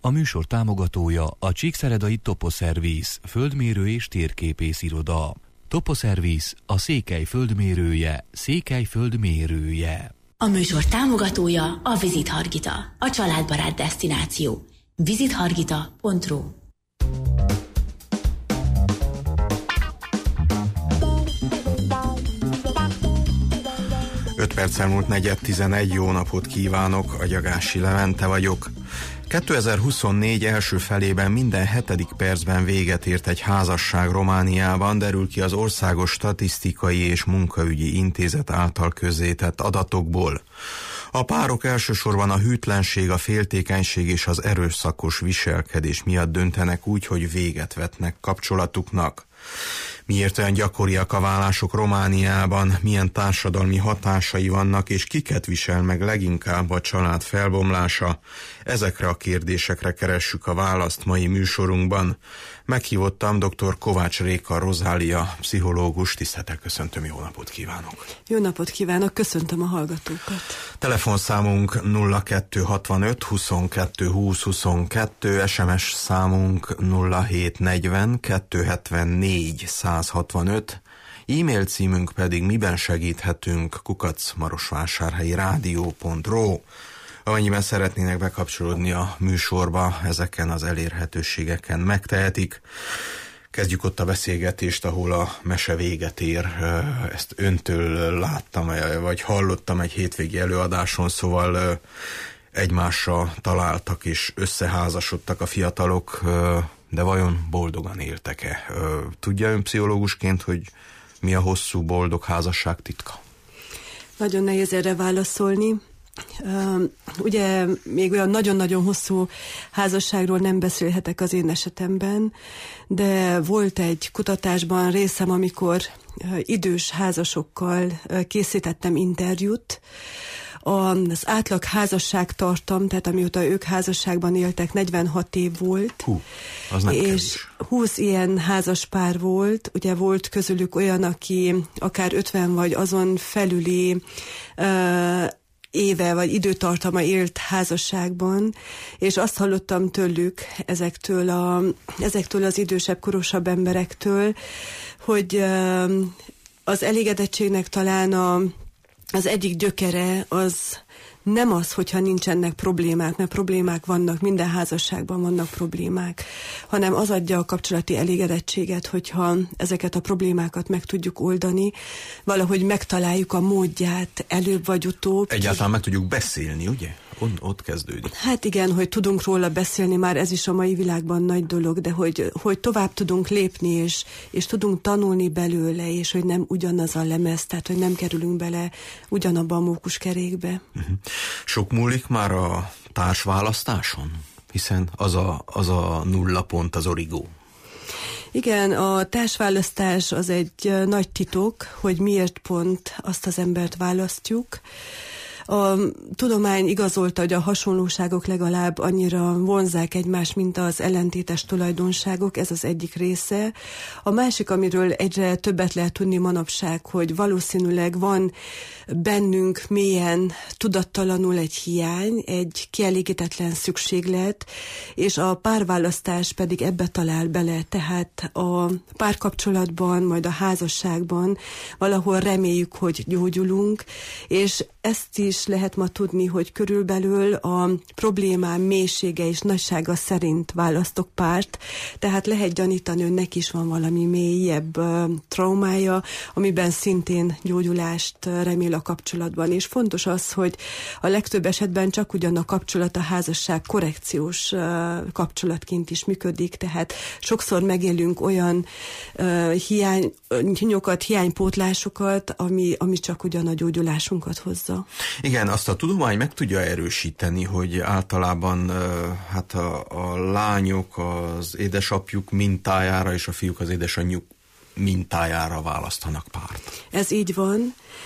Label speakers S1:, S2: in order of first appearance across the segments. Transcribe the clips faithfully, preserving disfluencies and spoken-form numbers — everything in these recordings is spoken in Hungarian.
S1: A műsor támogatója a Csíkszeredai Toposzervisz, földmérő és térképész iroda. Toposzervisz, a Székely földmérője, Székely földmérője.
S2: A műsor támogatója a Visit Hargita, a családbarát desztináció. visit hargita pont ru.
S3: öt perccel múlt negyed tizenegy, jó napot kívánok, Agyagási Levente vagyok. kétezer-huszonnégy első felében minden hetedik percben véget ért egy házasság Romániában, derül ki az Országos Statisztikai és Munkaügyi Intézet által közzétett adatokból. A párok elsősorban a hűtlenség, a féltékenység és az erőszakos viselkedés miatt döntenek úgy, hogy véget vetnek kapcsolatuknak. Miért olyan gyakoriak a vállások Romániában, milyen társadalmi hatásai vannak, és kiket visel meg leginkább a család felbomlása? Ezekre a kérdésekre keressük a választ mai műsorunkban. Meghívottam dr. Kovács Réka Rozália, pszichológus. Tisztelettel köszöntöm, jó napot kívánok!
S4: Jó napot kívánok, köszöntöm a hallgatókat!
S3: Telefonszámunk nulla kettő hatvanöt huszonkettő húsz huszonkettő, es em es számunk nulla hét negyven kettőszázhetvennégy százhatvanöt, e-mail címünk pedig miben segíthetünk kukac marosvásárhelyi rádió pont ru. Amennyiben szeretnének bekapcsolódni a műsorba, ezeken az elérhetőségeken megtehetik. Kezdjük ott a beszélgetést, ahol a mese véget ér. Ezt öntől láttam, vagy hallottam egy hétvégi előadáson, szóval egymásra találtak és összeházasodtak a fiatalok, de vajon boldogan éltek-e? Tudja ön pszichológusként, hogy mi a hosszú, boldog házasság titka?
S4: Nagyon nehéz erre válaszolni. Uh, ugye még olyan nagyon-nagyon hosszú házasságról nem beszélhetek az én esetemben, de volt egy kutatásban részem, amikor uh, idős házasokkal uh, készítettem interjút. Az átlag házasságtartam, tehát amióta ők házasságban éltek, negyvenhat év volt.
S3: Hú, az nem
S4: és
S3: kevés.
S4: húsz ilyen házas pár volt, ugye volt közülük olyan, aki akár ötven vagy azon felüli uh, éve vagy időtartama élt házasságban, és azt hallottam tőlük, ezektől, a, ezektől az idősebb, korosabb emberektől, hogy uh, az elégedettségnek talán a Az egyik gyökere az nem az, hogyha nincsenek problémák, mert problémák vannak, minden házasságban vannak problémák, hanem az adja a kapcsolati elégedettséget, hogyha ezeket a problémákat meg tudjuk oldani, valahogy megtaláljuk a módját előbb vagy utóbb.
S3: Egyáltalán meg tudjuk beszélni, ugye? Ott, ott kezdődik.
S4: Hát igen, hogy tudunk róla beszélni, már ez is a mai világban nagy dolog, de hogy, hogy tovább tudunk lépni, és, és tudunk tanulni belőle, és hogy nem ugyanaz a lemez, tehát hogy nem kerülünk bele ugyanabba a mókuskerékbe. Uh-huh.
S3: Sok múlik már a társválasztáson? Hiszen az a, az a nulla pont, az origó.
S4: Igen, a társválasztás az egy nagy titok, hogy miért pont azt az embert választjuk. A tudomány igazolta, hogy a hasonlóságok legalább annyira vonzzák egymást, mint az ellentétes tulajdonságok, ez az egyik része. A másik, amiről egyre többet lehet tudni manapság, hogy valószínűleg van bennünk mélyen tudattalanul egy hiány, egy kielégítetlen szükséglet, és a párválasztás pedig ebbe talál bele, tehát a párkapcsolatban, majd a házasságban valahol reméljük, hogy gyógyulunk, és ezt is lehet ma tudni, hogy körülbelül a problémám mélysége és nagysága szerint választok párt, tehát lehet gyanítani, hogy neki is van valami mélyebb uh, traumája, amiben szintén gyógyulást uh, remél a kapcsolatban. És fontos az, hogy a legtöbb esetben csak ugyan a kapcsolat, a házasság korrekciós uh, kapcsolatként is működik, tehát sokszor megélünk olyan uh, hiányokat, hiánypótlásokat, ami, ami csak ugyan a gyógyulásunkat hozza.
S3: Igen, azt a tudomány meg tudja erősíteni, hogy általában hát a, a lányok az édesapjuk mintájára, és a fiúk az édesanyjuk mintájára választanak párt.
S4: Ez így van.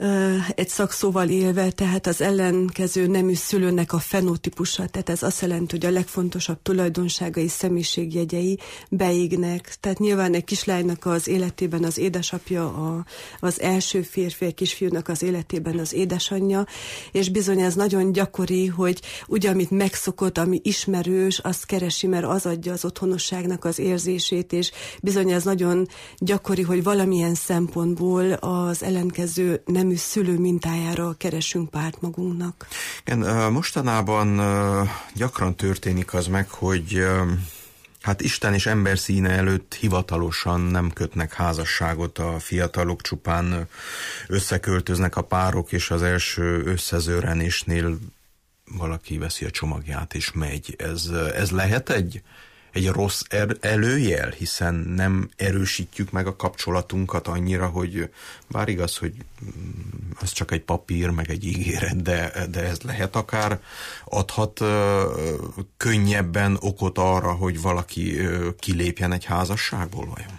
S4: egy szakszóval élve, tehát az ellenkező nemű szülőnek a fenotípusa, tehát ez azt jelenti, hogy a legfontosabb tulajdonságai, személyiségjegyei beégnek. Tehát nyilván egy kislánynak az életében az édesapja, a, az első férfi, egy kisfiúnak az életében az édesanyja, és bizony ez nagyon gyakori, hogy ugye, amit megszokott, ami ismerős, azt keresi, mert az adja az otthonosságnak az érzését, és bizony ez nagyon gyakori, hogy valamilyen szempontból az ellenkező nemű szülő mintájára keresünk párt magunknak.
S3: Igen, mostanában gyakran történik az meg, hogy hát Isten és ember színe előtt hivatalosan nem kötnek házasságot a fiatalok, csupán összeköltöznek a párok, és az első összezőrenésnél valaki veszi a csomagját és megy. Ez, ez lehet egy, egy rossz er, előjel, hiszen nem erősítjük meg a kapcsolatunkat annyira, hogy bár igaz, hogy az csak egy papír, meg egy ígéret, de, de ez lehet akár, adhat uh, könnyebben okot arra, hogy valaki uh, kilépjen egy házasságból vajon?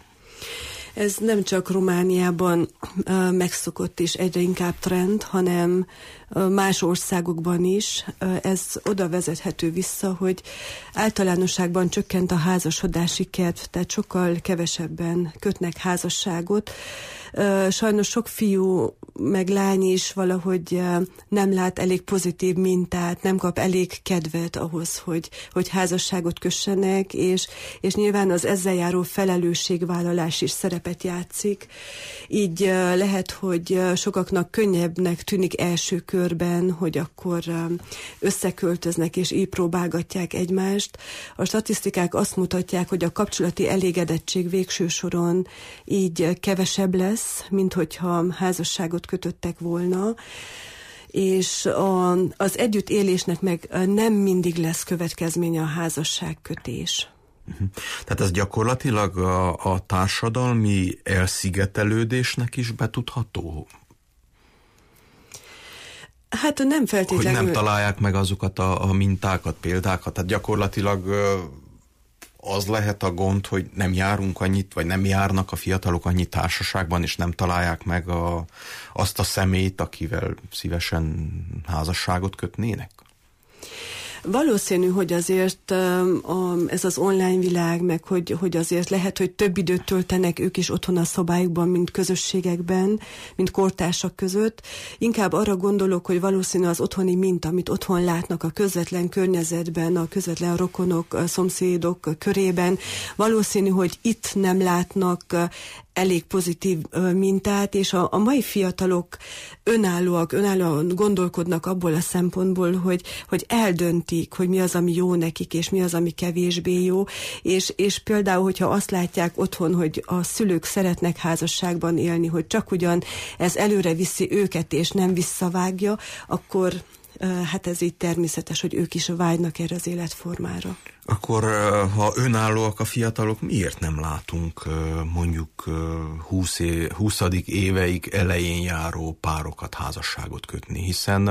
S4: Ez nem csak Romániában uh, megszokott és egyre inkább trend, hanem uh, más országokban is. Uh, ez oda vezethető vissza, hogy általánosságban csökkent a házasodási kedv, tehát sokkal kevesebben kötnek házasságot. Uh, sajnos sok fiú meg lány is valahogy uh, nem lát elég pozitív mintát, nem kap elég kedvet ahhoz, hogy, hogy házasságot kössenek, és, és nyilván az ezzel járó felelősségvállalás is szerepet játszik. Így uh, lehet, hogy uh, sokaknak könnyebbnek tűnik első körben, hogy akkor uh, összeköltöznek és így próbálgatják egymást. A statisztikák azt mutatják, hogy a kapcsolati elégedettség végső soron így uh, kevesebb lesz, mint hogyha házasságot kötöttek volna, és a, az együttélésnek meg nem mindig lesz következménye a házasságkötés.
S3: Tehát ez gyakorlatilag a, a társadalmi elszigetelődésnek is betudható?
S4: Hát nem feltétlenül.
S3: Hogy nem találják meg azokat a, a mintákat, példákat, tehát gyakorlatilag az lehet a gond, hogy nem járunk annyit, vagy nem járnak a fiatalok annyi társaságban, és nem találják meg a, azt a személyt, akivel szívesen házasságot kötnének?
S4: Valószínű, hogy azért a, ez az online világ, meg hogy, hogy azért lehet, hogy több időt töltenek ők is otthon a szobájukban, mint közösségekben, mint kortársak között. Inkább arra gondolok, hogy valószínű az otthoni minta, amit otthon látnak a közvetlen környezetben, a közvetlen rokonok, a szomszédok körében, valószínű, hogy itt nem látnak elég pozitív mintát, és a, a mai fiatalok önállóak, önállóan gondolkodnak abból a szempontból, hogy, hogy eldöntik, hogy mi az, ami jó nekik, és mi az, ami kevésbé jó, és, és például, hogyha azt látják otthon, hogy a szülők szeretnek házasságban élni, hogy csak ugyan ez előre viszi őket, és nem visszavágja, akkor hát ez így természetes, hogy ők is vágynak erre az életformára.
S3: Akkor, ha önállóak a fiatalok, miért nem látunk mondjuk huszadik éveik elején járó párokat házasságot kötni? Hiszen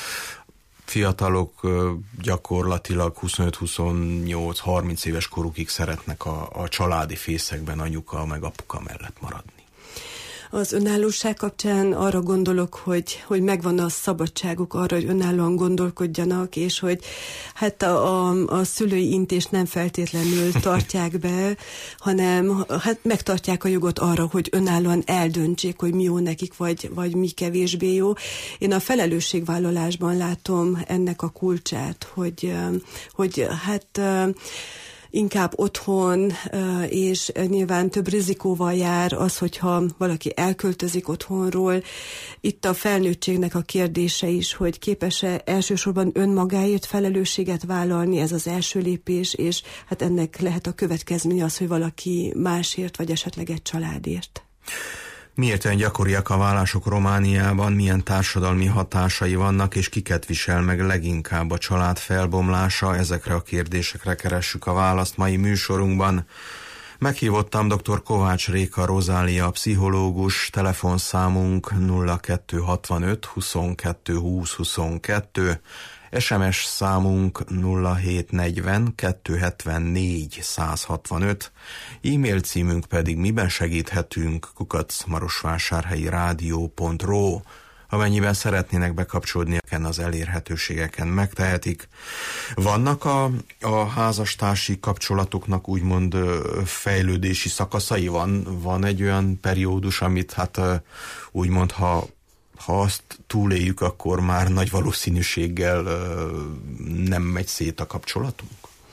S3: fiatalok gyakorlatilag huszonöt, huszonnyolc, harminc éves korukig szeretnek a, a családi fészekben anyuka meg apuka mellett maradni.
S4: Az önállóság kapcsán arra gondolok, hogy, hogy megvan a szabadságuk arra, hogy önállóan gondolkodjanak, és hogy hát a, a, a szülői intést nem feltétlenül tartják be, hanem hát megtartják a jogot arra, hogy önállóan eldöntsék, hogy mi jó nekik, vagy, vagy mi kevésbé jó. Én a felelősségvállalásban látom ennek a kulcsát, hogy, hogy hát inkább otthon, és nyilván több rizikóval jár az, hogyha valaki elköltözik otthonról. Itt a felnőttségnek a kérdése is, hogy képes-e elsősorban önmagáért felelősséget vállalni, ez az első lépés, és hát ennek lehet a következménye az, hogy valaki másért, vagy esetleg egy családért.
S3: Miért olyan gyakoriak a vállások Romániában, milyen társadalmi hatásai vannak, és kiket visel meg leginkább a család felbomlása? Ezekre a kérdésekre keressük a választ mai műsorunkban. Meghívottam dr. Kovács Réka Rozália, pszichológus, telefonszámunk nulla kettő hatvanöt huszonkettő húsz huszonkettő, es em es számunk nulla hét negyven kettőszázhetvennégy százhatvanöt, e-mail címünk pedig miben segíthetünk kukac marosvásárhelyi rádió pont ro. amennyiben szeretnének bekapcsolódni az elérhetőségeken, megtehetik. Vannak a, a házastársi kapcsolatoknak úgymond fejlődési szakaszai? Van, van egy olyan periódus, amit hát úgymond, ha, ha azt túléljük, akkor már nagy valószínűséggel nem megy szét a kapcsolatunk?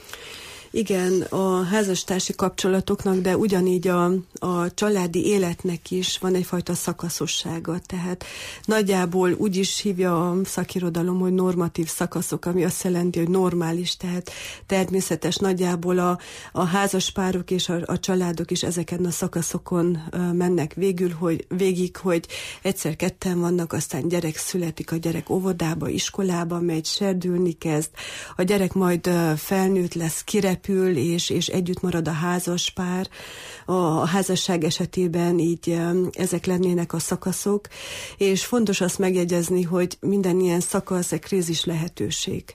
S4: Igen, a házastársi kapcsolatoknak, de ugyanígy a, a családi életnek is van egyfajta szakaszossága. Tehát nagyjából úgy is hívja a szakirodalom, hogy normatív szakaszok, ami azt jelenti, hogy normális, tehát természetes. Nagyjából a, a házaspárok és a, a családok is ezeken a szakaszokon mennek végül, hogy, végig, hogy egyszer ketten vannak, aztán gyerek születik, a gyerek óvodába, iskolába megy, serdülni kezd, a gyerek majd felnőtt lesz, kirepül, és, és együtt marad a házaspár. A házasság esetében így ezek lennének a szakaszok, és fontos azt megjegyezni, hogy minden ilyen szakasz egy krízis lehetőség.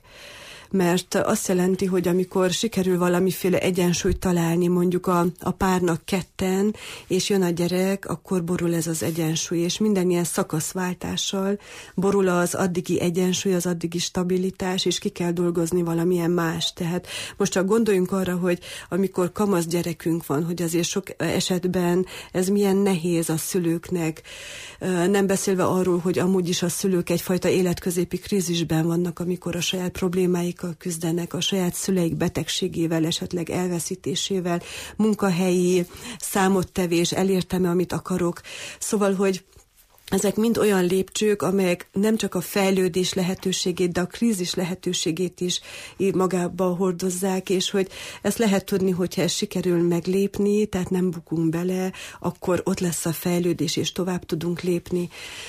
S4: Mert azt jelenti, hogy amikor sikerül valamiféle egyensúlyt találni mondjuk a, a párnak ketten, és jön a gyerek, akkor borul ez az egyensúly, és minden ilyen szakaszváltással borul az addigi egyensúly, az addigi stabilitás, és ki kell dolgozni valamilyen más. Tehát most csak gondoljunk arra, hogy amikor kamasz gyerekünk van, hogy azért sok esetben ez milyen nehéz a szülőknek, nem beszélve arról, hogy amúgy is a szülők egyfajta életközépi krízisben vannak, amikor a saját problémáik küzdenek, a saját szüleik betegségével, esetleg elveszítésével, munkahelyi számottevés, elértem-e, amit akarok. Szóval, hogy ezek mind olyan lépcsők, amelyek nem csak a fejlődés lehetőségét, de a krízis lehetőségét is magába hordozzák, és hogy ezt lehet tudni, hogyha ezt sikerül meglépni, tehát nem bukunk bele, akkor ott lesz a fejlődés, és tovább tudunk lépni.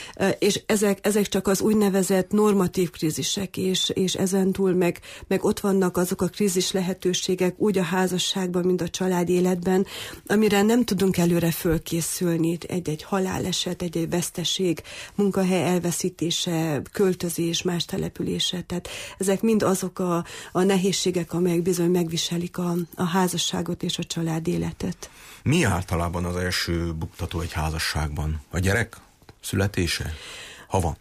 S4: És ezek, ezek csak az úgynevezett normatív krízisek, és, és ezentúl meg, meg ott vannak azok a krízis lehetőségek, úgy a házasságban, mint a család életben, amire nem tudunk előre fölkészülni. Egy-egy haláleset, egy-egy vesztes munkahely elveszítése, költözés, más települése. Tehát ezek mind azok a, a nehézségek, amelyek bizony megviselik a, a házasságot és a család életet.
S3: Mi általában az első buktató egy házasságban? A gyerek születése? Ha van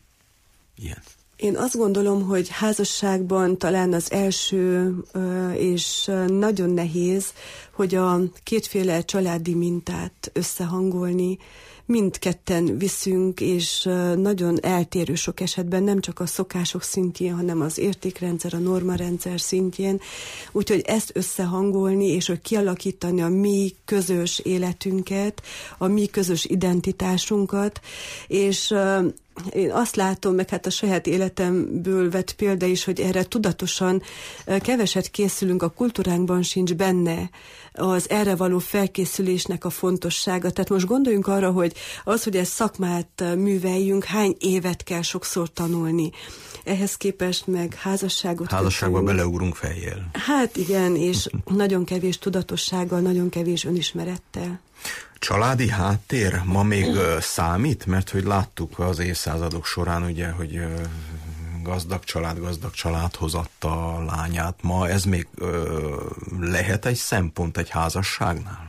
S3: ilyen?
S4: Én azt gondolom, hogy házasságban talán az első és nagyon nehéz, hogy a kétféle családi mintát összehangolni. Mindketten viszünk, és nagyon eltérő sok esetben, nem csak a szokások szintjén, hanem az értékrendszer, a normarendszer szintjén. Úgyhogy ezt összehangolni, és hogy kialakítani a mi közös életünket, a mi közös identitásunkat, és én azt látom, meg hát a saját életemből vett példa is, hogy erre tudatosan keveset készülünk, a kultúránkban sincs benne az erre való felkészülésnek a fontossága. Tehát most gondoljunk arra, hogy az, hogy ezt szakmát műveljünk, hány évet kell sokszor tanulni. Ehhez képest meg házasságot
S3: Házasságba beleugrunk fejjel.
S4: Hát igen, és nagyon kevés tudatossággal, nagyon kevés önismerettel.
S3: Családi háttér ma még uh, számít? Mert hogy láttuk az évszázadok során, ugye, hogy uh, gazdag család, gazdag családhoz adta a lányát. Ma ez még uh, lehet egy szempont egy házasságnál?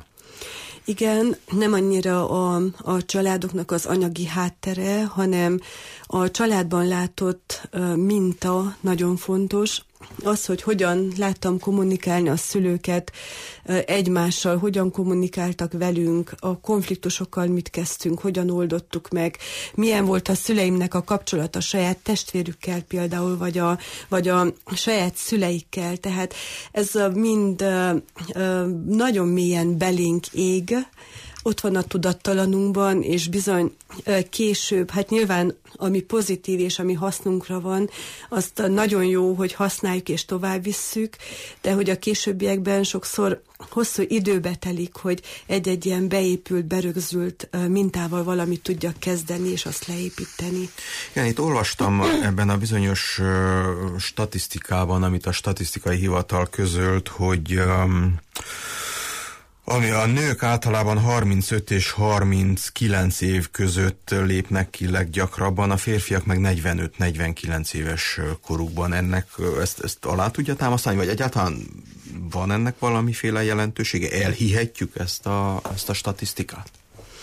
S4: Igen, nem annyira a, a családoknak az anyagi háttere, hanem a családban látott uh, minta nagyon fontos. Az, hogy hogyan láttam kommunikálni a szülőket uh, egymással, hogyan kommunikáltak velünk, a konfliktusokkal mit kezdtünk, hogyan oldottuk meg, milyen volt a szüleimnek a kapcsolat a saját testvérükkel például, vagy a, vagy a saját szüleikkel. Tehát ez uh, mind uh, uh, nagyon mélyen belénk ég, ott van a tudattalanunkban, és bizony később, hát nyilván ami pozitív és ami hasznunkra van, azt nagyon jó, hogy használjuk és tovább visszük, de hogy a későbbiekben sokszor hosszú időbe telik, hogy egy-egy ilyen beépült, berögzült mintával valamit tudjak kezdeni, és azt leépíteni.
S3: Igen, itt olvastam ebben a bizonyos uh, statisztikában, amit a statisztikai hivatal közölt, hogy um, ami a nők általában harmincöt és harminckilenc év között lépnek ki leggyakrabban, a férfiak meg negyvenöt-negyvenkilenc éves korukban. Ennek ezt, ezt alá tudja támasztani, vagy egyáltalán van ennek valamiféle jelentősége? Elhihetjük ezt a, ezt a statisztikát?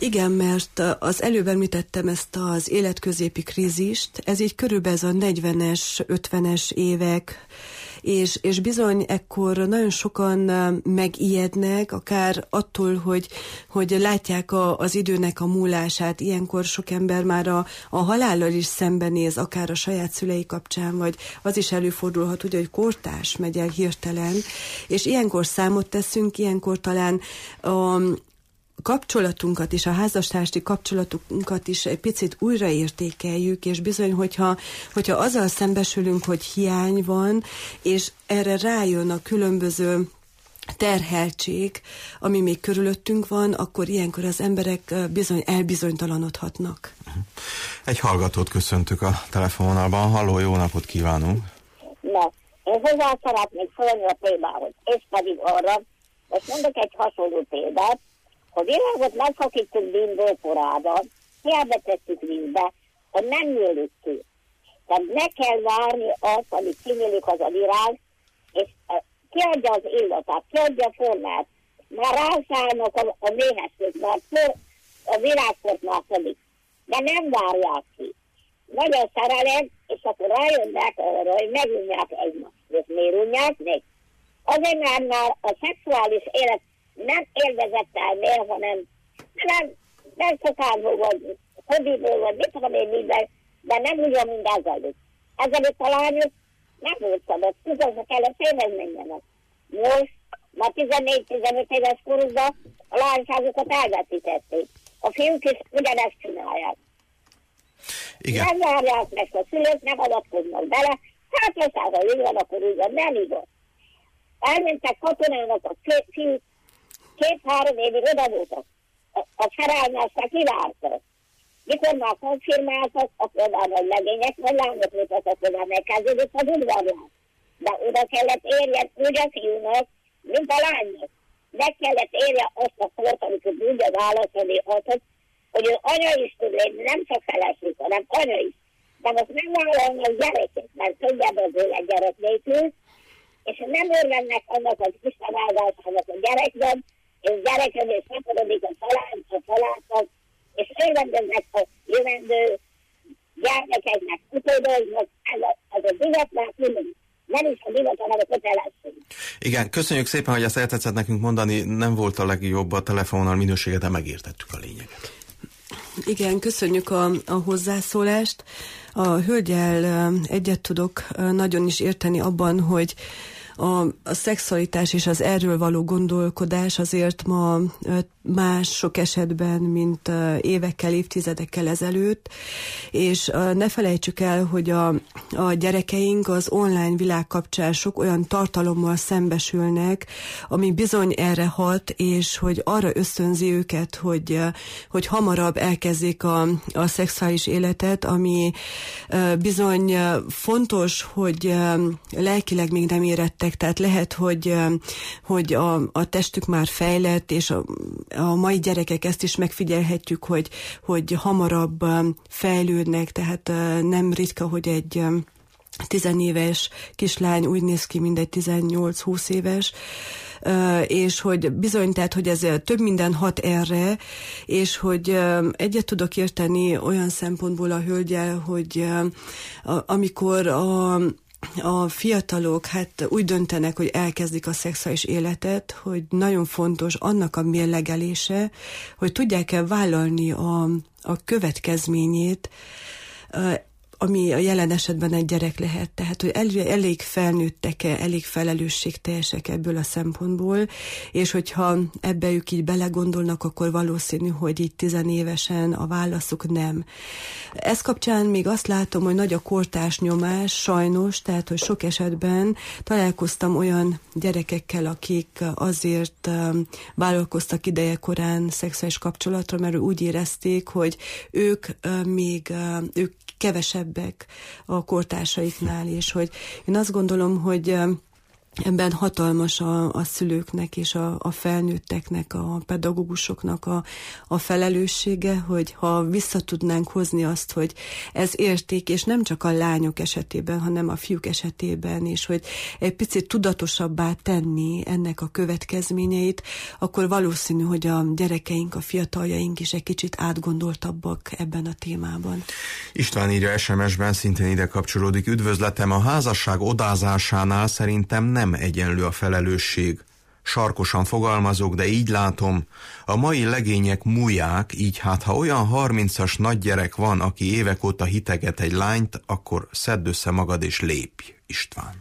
S4: Igen, mert az előbb említettem ezt az életközépi krízist, ez így körülbelül ez a negyvenes, ötvenes évek, és, és bizony ekkor nagyon sokan megijednek, akár attól, hogy, hogy látják a, az időnek a múlását. Ilyenkor sok ember már a, a halállal is szembenéz, akár a saját szülei kapcsán, vagy az is előfordulhat, ugye, hogy kortárs megy el hirtelen, és ilyenkor számot teszünk, ilyenkor talán a kapcsolatunkat is, a házastársi kapcsolatunkat is egy picit újraértékeljük, és bizony, hogyha, hogyha azzal szembesülünk, hogy hiány van, és erre rájön a különböző terheltség, ami még körülöttünk van, akkor ilyenkor az emberek bizony elbizonytalanodhatnak.
S3: Egy hallgatót köszöntük a telefonálban. Halló, jó napot kívánunk!
S5: Na, én hozzá szeretnék szólni a témához, és pedig arra, most mondok egy hasonló példát, a világot megszakítjuk bűnből korábban, hiába tesszük vízbe, hogy nem nyílik ki. Tehát meg kell várni azt, amit kinyílik az a virág, és kiadja az illatát, kiadja a formát. Már rászállnak a, a méhesek, már a virágport már felik. De nem várják ki. Nagy a szerelem, és akkor rájönnek arra, hogy megunják egymást. És miért unják még? Azért, mert már a szexuális élet nem élvezettel mér, hanem nem, nem szokásból vagy, hobbiból vagy, mit tudom én minden, de nem ugyan, mint ezelőtt. Ezelőtt a lányok nem volt szabad, tudod, kellett félhez menjenek. Most, már tizennégy-tizenöt éves korukban a lányságokat elvetítették. A fiúk is ugyanezt csinálják.
S3: Igen.
S5: Nem várják meg a szülők, nem adatkoznak bele, hát aztán, ha így van, akkor úgy van, nem igaz. Elmentek katonának a fiúk, két-három évig oda voltak. A, a szerelmesnek kivártak. Mikor már konfirmáltak, akkor már nagy legények, vagy lányok voltak, akkor már megkezdődött az udvarlás. De oda kellett érjen úgy a fiúnak, mint a lánynak. Meg kellett érje azt a kort, amikor tudja válaszolni azt, hogy ő anya is tud lenni, nem csak feleség, hanem anya is. De most nem vállalnak gyerekek, mert könnyebb az élet gyerek nélkül, és nem örvennek annak az Isten áldásának a gyerekben, és gyerekedés szaporodik a család, a családnak, és örvendeznek a jövendő gyermekeknek, utódoznak, ez a, ez a divat már külön. Nem is a divat, hanem a kötelesség.
S3: Igen, köszönjük szépen, hogy ezt eltetszett nekünk mondani, nem volt a legjobb a telefonnal minősége, de megértettük a lényeget.
S4: Igen, köszönjük a, a hozzászólást. A hölgyel egyet tudok nagyon is érteni abban, hogy A, a szexualitás és az erről való gondolkodás azért ma más sok esetben, mint évekkel, évtizedekkel ezelőtt, és ne felejtsük el, hogy a, a gyerekeink az online világ kapcsán sok olyan tartalommal szembesülnek, ami bizony erre hat, és hogy arra ösztönzi őket, hogy, hogy hamarabb elkezdjék a, a szexuális életet, ami bizony fontos, hogy lelkileg még nem érettek, tehát lehet, hogy, hogy a, a testük már fejlett, és a, a mai gyerekek ezt is megfigyelhetjük, hogy, hogy hamarabb fejlődnek, tehát nem ritka, hogy egy tizenéves kislány úgy néz ki, mint egy tizennyolc-húsz éves, és hogy bizony, tehát, hogy ez több minden hat erre, és hogy egyet tudok érteni olyan szempontból a hölgyel, hogy amikor a A fiatalok hát úgy döntenek, hogy elkezdik a szexuális életet, hogy nagyon fontos annak a mérlegelése, hogy tudják-e vállalni a, a következményét, ami a jelen esetben egy gyerek lehet. Tehát, hogy el, elég felnőttek-e, elég felelősségteljesek ebből a szempontból, és hogyha ebbe ők így belegondolnak, akkor valószínű, hogy így tizenévesen a válaszuk nem. Ez kapcsán még azt látom, hogy nagy a kortárs nyomás, sajnos, tehát, hogy sok esetben találkoztam olyan gyerekekkel, akik azért um, vállalkoztak ideje korán szexuális kapcsolatra, mert úgy érezték, hogy ők uh, még uh, ők kevesebbek a kortársaiknál, és hogy én azt gondolom, hogy Ebben hatalmas a, a szülőknek és a, a felnőtteknek, a pedagógusoknak a, a felelőssége, hogy ha vissza tudnánk hozni azt, hogy ez érték, és nem csak a lányok esetében, hanem a fiúk esetében, és hogy egy picit tudatosabbá tenni ennek a következményeit, akkor valószínű, hogy a gyerekeink, a fiataljaink is egy kicsit átgondoltabbak ebben a témában.
S3: István írja es em es-ben, szintén ide kapcsolódik: üdvözletem, a házasság odázásánál szerintem nem nem egyenlő a felelősség. Sarkosan fogalmazok, de így látom, a mai legények múlják, így hát ha olyan harmincas nagygyerek van, aki évek óta hiteget egy lányt, akkor szedd össze magad és lépj, István.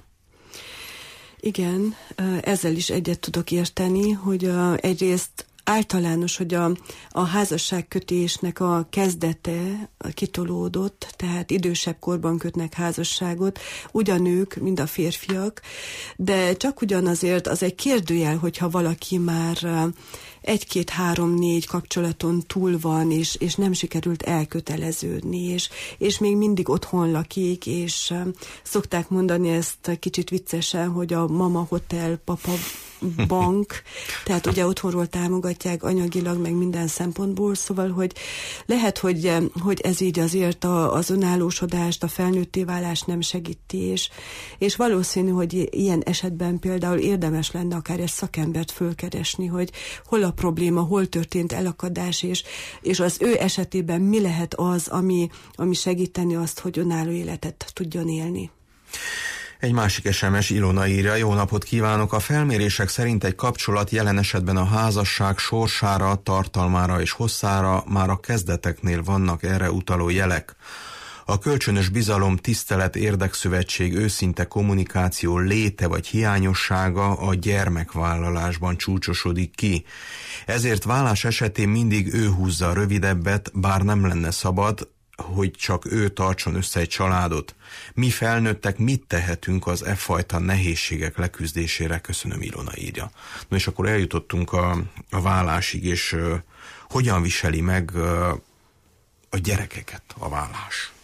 S4: Igen, ezzel is egyet tudok érteni, hogy egyrészt általános, hogy a, a házasságkötésnek a kezdete kitolódott, tehát idősebb korban kötnek házasságot, ugyan ők, mind a férfiak, de csak ugyanazért az egy kérdőjel, hogyha valaki már egy-két-három-négy kapcsolaton túl van, és, és nem sikerült elköteleződni, és, és még mindig otthon lakik, és szokták mondani ezt kicsit viccesen, hogy a mama hotel, papa bank, tehát ugye otthonról támogatják anyagilag, meg minden szempontból, szóval, hogy lehet, hogy, hogy ez így azért a, az önállósodást, a felnőtté válást nem segíti, és, és valószínű, hogy ilyen esetben például érdemes lenne akár egy szakembert fölkeresni, hogy hol a probléma, hol történt elakadás, és, és az ő esetében mi lehet az, ami, ami segíteni azt, hogy önálló életet tudjon élni.
S3: Egy másik es em es, Ilona írja: jó napot kívánok! A felmérések szerint egy kapcsolat, jelen esetben a házasság sorsára, tartalmára és hosszára már a kezdeteknél vannak erre utaló jelek. A kölcsönös bizalom, tisztelet, érdekszövetség, őszinte kommunikáció léte vagy hiányossága a gyermekvállalásban csúcsosodik ki. Ezért válás esetén mindig ő húzza a rövidebbet, bár nem lenne szabad, hogy csak ő tartson össze egy családot. Mi felnőttek mit tehetünk az e fajta nehézségek leküzdésére? Köszönöm, Ilona írja. Na és akkor eljutottunk a, a válásig, és uh, hogyan viseli meg uh, a gyerekeket a válás?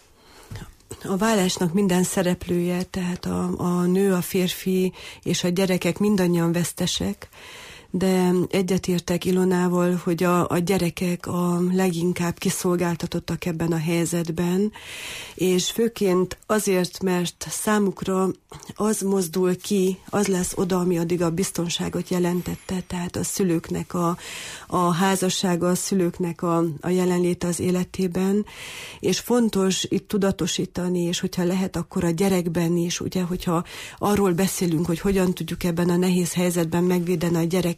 S4: A válásnak minden szereplője, tehát a, a nő, a férfi és a gyerekek mindannyian vesztesek, de egyetértek Ilonával, hogy a, a gyerekek a leginkább kiszolgáltatottak ebben a helyzetben, és főként azért, mert számukra az mozdul ki, az lesz oda, ami addig a biztonságot jelentette, tehát a szülőknek a, a házassága, a szülőknek a, a jelenléte az életében, és fontos itt tudatosítani, és hogyha lehet, akkor a gyerekben is, ugye, hogyha arról beszélünk, hogy hogyan tudjuk ebben a nehéz helyzetben megvédeni a gyereket.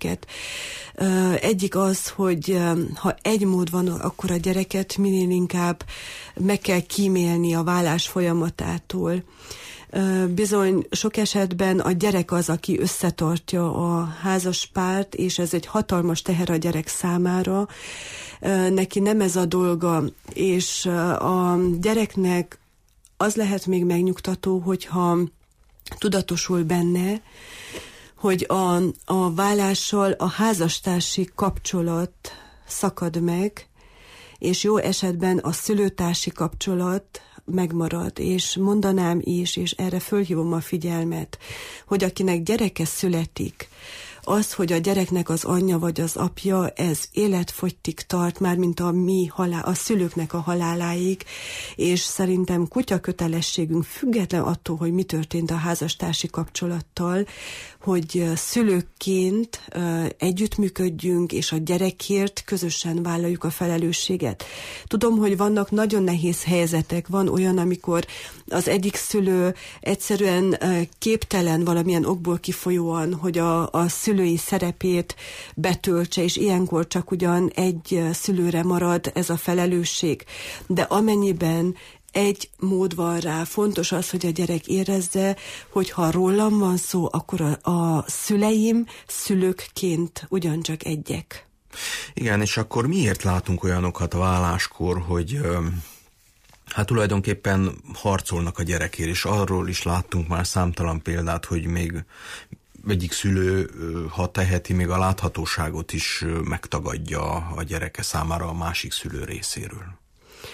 S4: Egyik az, hogy ha egy mód van, akkor a gyereket minél inkább meg kell kímélni a válás folyamatától. Bizony sok esetben a gyerek az, aki összetartja a házaspárt, és ez egy hatalmas teher a gyerek számára. Neki nem ez a dolga, és a gyereknek az lehet még megnyugtató, hogyha tudatosul benne, hogy a, a válással a házastársi kapcsolat szakad meg, és jó esetben a szülőtársi kapcsolat megmarad, és mondanám is, és erre fölhívom a figyelmet, hogy akinek gyereke születik, az, hogy a gyereknek az anyja vagy az apja, ez életfogytig tart, már mint a mi halál, a szülőknek a haláláig, és szerintem kutya kötelességünk, független attól, hogy mi történt a házastársi kapcsolattal, hogy szülőkként együttműködjünk, és a gyerekért közösen vállaljuk a felelősséget. Tudom, hogy vannak nagyon nehéz helyzetek, van olyan, amikor az egyik szülő egyszerűen képtelen valamilyen okból kifolyóan, hogy a, a szülői szerepét betöltse, és ilyenkor csak ugyan egy szülőre marad ez a felelősség. De amennyiben egy mód van rá, fontos az, hogy a gyerek érezze, hogy ha rólam van szó, akkor a, a szüleim szülőkként ugyancsak egyek.
S3: Igen, és akkor miért látunk olyanokat a váláskor, hogy hát tulajdonképpen harcolnak a gyerekért, és arról is láttunk már számtalan példát, hogy még egyik szülő, ha teheti, még a láthatóságot is megtagadja a gyereke számára a másik szülő részéről.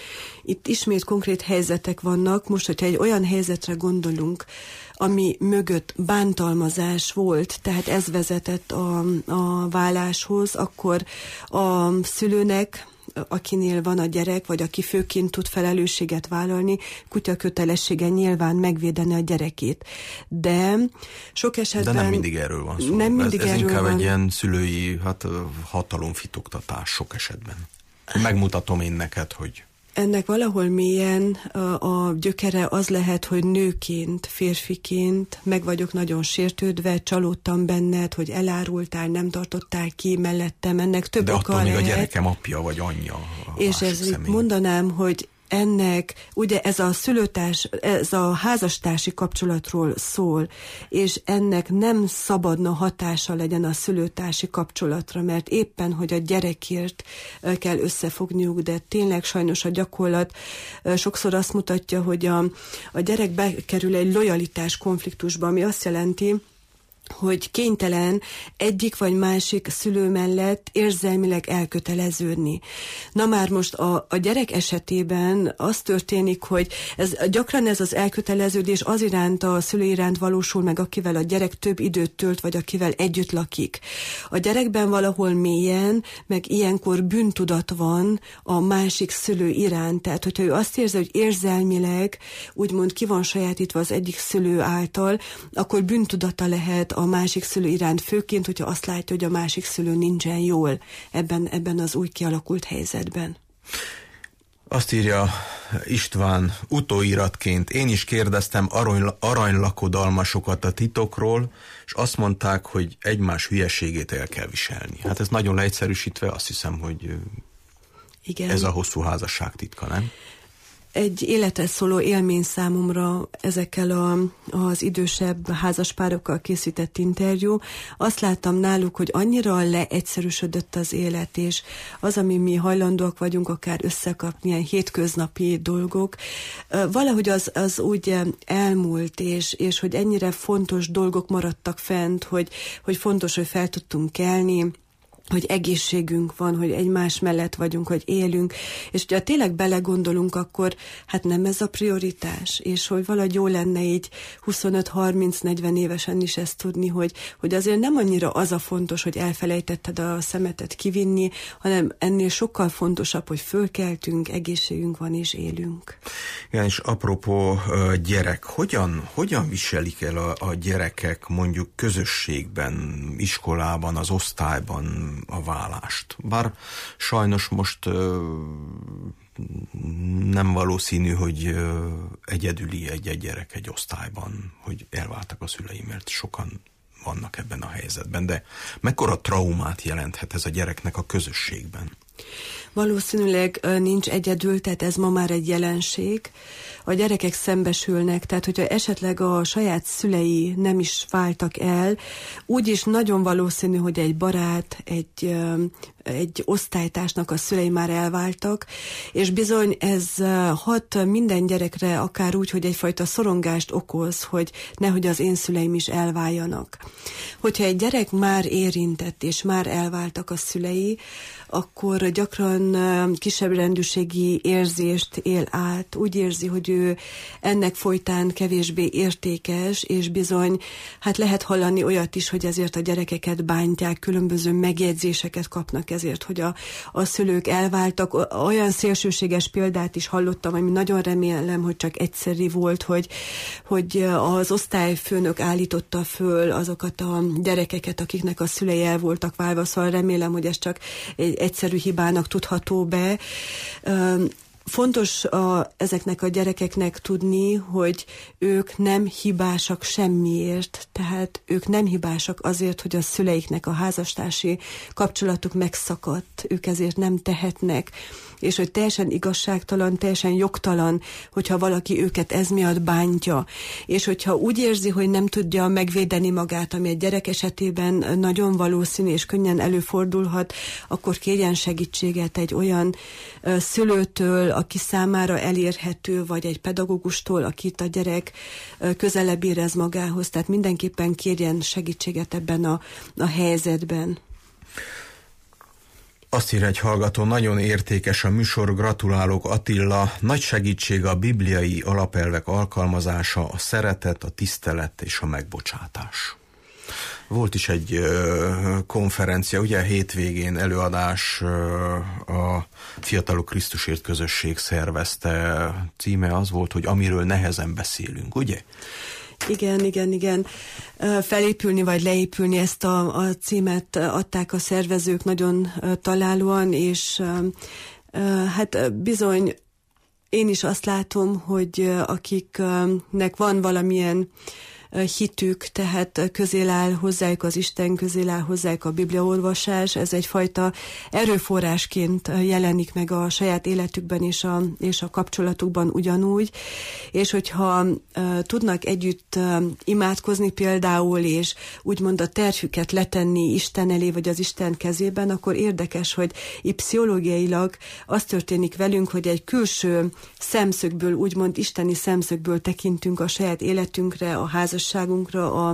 S4: itt ismét konkrét helyzetek vannak. Most, hogyha egy olyan helyzetre gondolunk, ami mögött bántalmazás volt, tehát ez vezetett a, a váláshoz, akkor a szülőnek, akinél van a gyerek, vagy aki főként tud felelősséget vállalni, kutya kötelessége nyilván megvédeni a gyerekét. De sok esetben...
S3: De nem mindig erről van szó.
S4: Nem mindig
S3: ez, ez
S4: erről
S3: inkább
S4: van.
S3: egy ilyen szülői hát, hatalomfitoktatás sok esetben. Megmutatom én neked, hogy...
S4: Ennek valahol mélyen a, a gyökere az lehet, hogy nőként, férfiként meg vagyok nagyon sértődve, csalódtam benned, hogy elárultál, nem tartottál ki mellettem, ennek több
S3: De
S4: oka
S3: attól még
S4: lehet.
S3: a gyerekem apja vagy anyja.
S4: És ez itt mondanám, hogy ennek, ugye ez a szülőtárs, ez a házastársi kapcsolatról szól, és ennek nem szabadna hatása legyen a szülőtársi kapcsolatra, mert éppen, hogy a gyerekért kell összefogniuk, de tényleg sajnos a gyakorlat sokszor azt mutatja, hogy a, a gyerek bekerül egy lojalitás konfliktusba, ami azt jelenti, hogy kénytelen egyik vagy másik szülő mellett érzelmileg elköteleződni. Na már most a, a gyerek esetében az történik, hogy ez, gyakran ez az elköteleződés az iránt, a szülő iránt valósul meg, akivel a gyerek több időt tölt, vagy akivel együtt lakik. A gyerekben valahol mélyen, meg ilyenkor bűntudat van a másik szülő iránt. Tehát, hogyha ő azt érzi, hogy érzelmileg úgymond ki van sajátítva az egyik szülő által, akkor bűntudata lehet a másik szülő iránt, főként, hogyha azt látja, hogy a másik szülő nincsen jól ebben, ebben az új kialakult helyzetben.
S3: Azt írja István utóiratként, én is kérdeztem arany, aranylakodalmasokat a titokról, és azt mondták, hogy egymás hülyeségét el kell viselni. Hát ez nagyon leegyszerűsítve, azt hiszem, hogy igen. Ez a hosszú házasság titka, nem?
S4: Egy életre szóló élmény számomra ezekkel a, az idősebb házaspárokkal készített interjú. Azt láttam náluk, hogy annyira leegyszerűsödött az élet, és az, ami mi hajlandóak vagyunk akár összekapni, ilyen hétköznapi dolgok, valahogy az, az úgy elmúlt, és, és hogy ennyire fontos dolgok maradtak fent, hogy, hogy fontos, hogy fel tudtunk kelni, hogy egészségünk van, hogy egymás mellett vagyunk, hogy élünk, és hogyha tényleg belegondolunk, akkor hát nem ez a prioritás, és hogy valahogy jó lenne így huszonöt harminc negyven évesen is ezt tudni, hogy, hogy azért nem annyira az a fontos, hogy elfelejtetted a szemetet kivinni, hanem ennél sokkal fontosabb, hogy fölkeltünk, egészségünk van és élünk.
S3: Igen, és apropó gyerek, hogyan, hogyan viselik el a, a gyerekek mondjuk közösségben, iskolában, az osztályban a válást? Bár sajnos most ö, nem valószínű, hogy ö, egyedüli egy-egy gyerek egy osztályban, hogy elváltak a szülei, mert sokan vannak ebben a helyzetben, de mekkora traumát jelenthet ez a gyereknek a közösségben?
S4: Valószínűleg nincs egyedül, tehát ez ma már egy jelenség. A gyerekek szembesülnek, tehát hogyha esetleg a saját szülei nem is váltak el, úgyis nagyon valószínű, hogy egy barát, egy, egy osztálytársnak a szülei már elváltak, és bizony ez hat minden gyerekre akár úgy, hogy egyfajta szorongást okoz, hogy nehogy az én szüleim is elváljanak. Hogyha egy gyerek már érintett, és már elváltak a szülei, akkor gyakran kisebb rendűségi érzést él át. Úgy érzi, hogy ő ennek folytán kevésbé értékes, és bizony, hát lehet hallani olyat is, hogy ezért a gyerekeket bántják, különböző megjegyzéseket kapnak ezért, hogy a, a szülők elváltak. Olyan szélsőséges példát is hallottam, ami nagyon remélem, hogy csak egyszeri volt, hogy, hogy az osztályfőnök állította föl azokat a gyerekeket, akiknek a szülei el voltak válva, szóval remélem, hogy ez csak egy egyszerű hibának tudható be. Fontos a, ezeknek a gyerekeknek tudni, hogy ők nem hibásak semmiért, tehát ők nem hibásak azért, hogy a szüleiknek a házastársi kapcsolatuk megszakadt, ők ezért nem tehetnek, és hogy teljesen igazságtalan, teljesen jogtalan, hogyha valaki őket ez miatt bántja, és hogyha úgy érzi, hogy nem tudja megvédeni magát, ami egy gyerek esetében nagyon valószínű és könnyen előfordulhat, akkor kérjen segítséget egy olyan uh, szülőtől, aki számára elérhető, vagy egy pedagógustól, akit a gyerek uh, közelebb érez magához, tehát mindenképpen kérjen segítséget ebben a, a helyzetben.
S3: Azt írja egy hallgató, nagyon értékes a műsor, gratulálok Attila, nagy segítség a bibliai alapelvek alkalmazása, a szeretet, a tisztelet és a megbocsátás. Volt is egy ö, konferencia, ugye hétvégén előadás ö, a Fiatalok Krisztusért közösség szervezte, címe az volt, hogy amiről nehezen beszélünk, ugye?
S4: Igen, igen, igen. Felépülni vagy leépülni, ezt a, a címet adták a szervezők nagyon találóan, és hát bizony én is azt látom, hogy akiknek van valamilyen hitük, tehát közél áll hozzájuk az Isten, közél áll hozzájuk a bibliaolvasás, ez egyfajta erőforrásként jelenik meg a saját életükben és a, és a kapcsolatukban ugyanúgy, és hogyha uh, tudnak együtt uh, imádkozni például, és úgymond a terhüket letenni Isten elé, vagy az Isten kezében, akkor érdekes, hogy így pszichológiailag az történik velünk, hogy egy külső szemszögből, úgymond isteni szemszögből tekintünk a saját életünkre, a házasságunkra, a,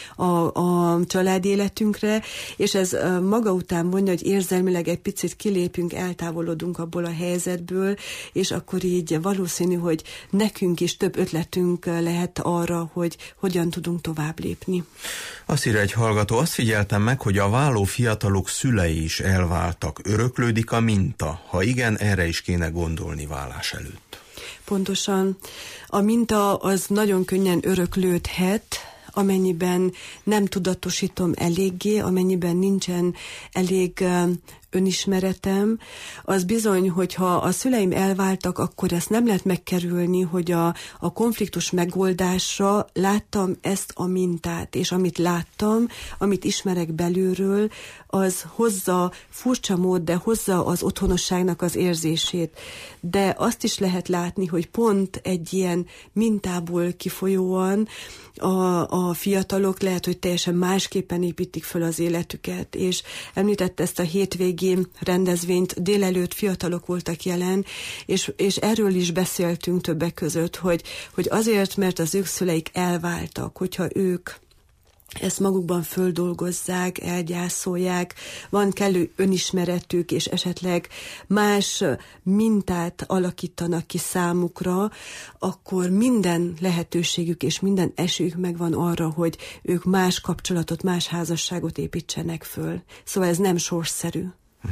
S4: a, a család életünkre, és ez maga után vonja, hogy érzelmileg egy picit kilépünk, eltávolodunk abból a helyzetből, és akkor így valószínű, hogy nekünk is több ötletünk lehet arra, hogy hogyan tudunk tovább lépni.
S3: Azt írja egy hallgató, azt figyeltem meg, hogy a váló fiatalok szülei is elváltak. Öröklődik a minta? Ha igen, erre is kéne gondolni válás előtt.
S4: Pontosan. A minta az nagyon könnyen öröklődhet, amennyiben nem tudatosítom eléggé, amennyiben nincsen elég önismeretem, az bizony, hogyha a szüleim elváltak, akkor ezt nem lehet megkerülni, hogy a, a konfliktus megoldásra láttam ezt a mintát, és amit láttam, amit ismerek belülről, az hozza furcsa mód, de hozza az otthonosságnak az érzését. De azt is lehet látni, hogy pont egy ilyen mintából kifolyóan a, a fiatalok lehet, hogy teljesen másképpen építik föl az életüket, és említett ezt a hétvégén rendezvényt, délelőtt fiatalok voltak jelen, és, és erről is beszéltünk többek között, hogy, hogy azért, mert az ők szüleik elváltak, hogyha ők ezt magukban földolgozzák, elgyászolják, van kellő önismeretük, és esetleg más mintát alakítanak ki számukra, akkor minden lehetőségük és minden esélyük megvan arra, hogy ők más kapcsolatot, más házasságot építsenek föl. Szóval ez nem sorsszerű.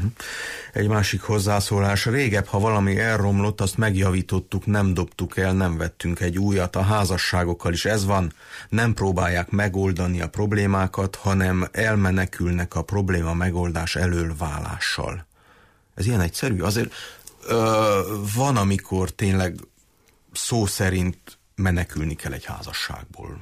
S3: Egy másik hozzászólás. Régebb, ha valami elromlott, azt megjavítottuk, nem dobtuk el, nem vettünk egy újat. A házasságokkal is ez van, nem próbálják megoldani a problémákat, hanem elmenekülnek a probléma megoldás elől válással. Ez ilyen egyszerű? Azért ö, van, amikor tényleg szó szerint menekülni kell egy házasságból.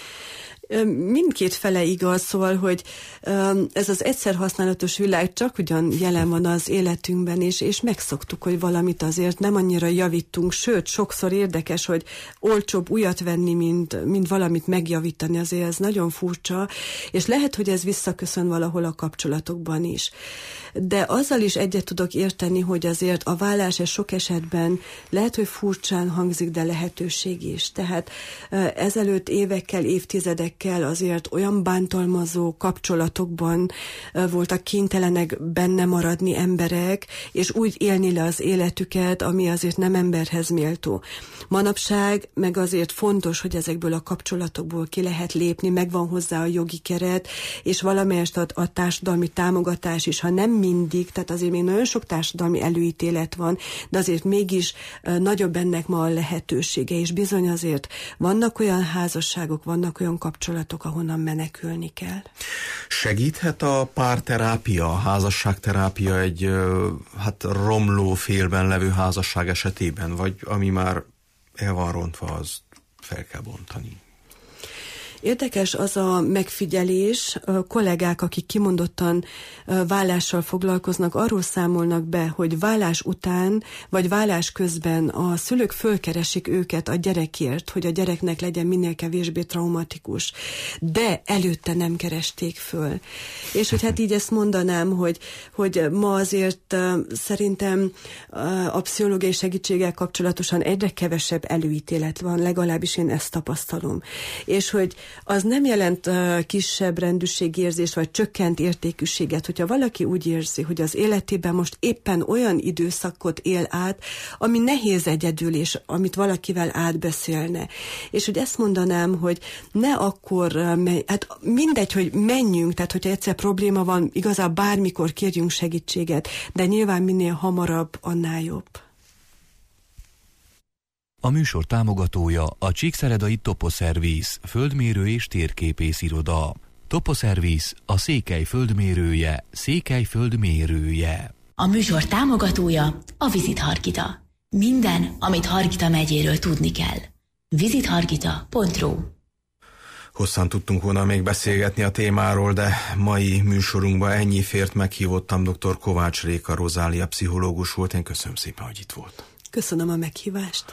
S4: Mindkét fele igaz, szóval, hogy ez az egyszer használatos világ csak ugyan jelen van az életünkben, és, és megszoktuk, hogy valamit azért nem annyira javítunk, sőt, sokszor érdekes, hogy olcsóbb újat venni, mint, mint valamit megjavítani, azért ez nagyon furcsa, és lehet, hogy ez visszaköszön valahol a kapcsolatokban is. De azzal is egyet tudok érteni, hogy azért a vállás ez sok esetben lehet, hogy furcsán hangzik, de lehetőség is. Tehát ezelőtt évekkel, évtizedekkel azért olyan bántalmazó kapcsolatokban voltak kénytelenek benne maradni emberek, és úgy élni le az életüket, ami azért nem emberhez méltó. Manapság meg azért fontos, hogy ezekből a kapcsolatokból ki lehet lépni, megvan hozzá a jogi keret, és valamelyest a, a társadalmi támogatás is, ha nem mindig, tehát azért még nagyon sok társadalmi előítélet van, de azért mégis uh, nagyobb ennek ma a lehetősége, és bizony azért vannak olyan házasságok, vannak olyan kapcsolatok, ahonnan menekülni kell.
S3: Segíthet a párterápia, a házasságterápia egy uh, hát romló félben levő házasság esetében, vagy ami már el van rontva, az fel kell bontani?
S4: Érdekes az a megfigyelés, a kollégák, akik kimondottan vállással foglalkoznak, arról számolnak be, hogy vállás után, vagy vállás közben a szülők fölkeresik őket a gyerekért, hogy a gyereknek legyen minél kevésbé traumatikus, de előtte nem keresték föl. És hogy hát így ezt mondanám, hogy, hogy ma azért uh, szerintem uh, a pszichológiai segítséggel kapcsolatosan egyre kevesebb előítélet van, legalábbis én ezt tapasztalom. És hogy Az nem jelent uh, kisebb rendűségérzést, vagy csökkent értékűséget, hogyha valaki úgy érzi, hogy az életében most éppen olyan időszakot él át, ami nehéz egyedül, és amit valakivel átbeszélne. És hogy ezt mondanám, hogy ne akkor, uh, hát mindegy, hogy menjünk, tehát hogyha egyszer probléma van, igazából bármikor kérjünk segítséget, de nyilván minél hamarabb, annál jobb.
S1: A műsor támogatója a Csíkszeredai Toposzervisz, földmérő és térképész iroda. Toposzervisz, a Székely földmérője, Székely földmérője.
S2: A műsor támogatója a Visit Hargita. Minden, amit Hargita megyéről tudni kell. visit hargita pont ru.
S3: Hosszan tudtunk volna még beszélgetni a témáról, de mai műsorunkban ennyi fért. Meghívottam, dr. Kovács Réka Rozália pszichológus volt. Én köszönöm szépen, hogy itt volt.
S4: Köszönöm a meghívást.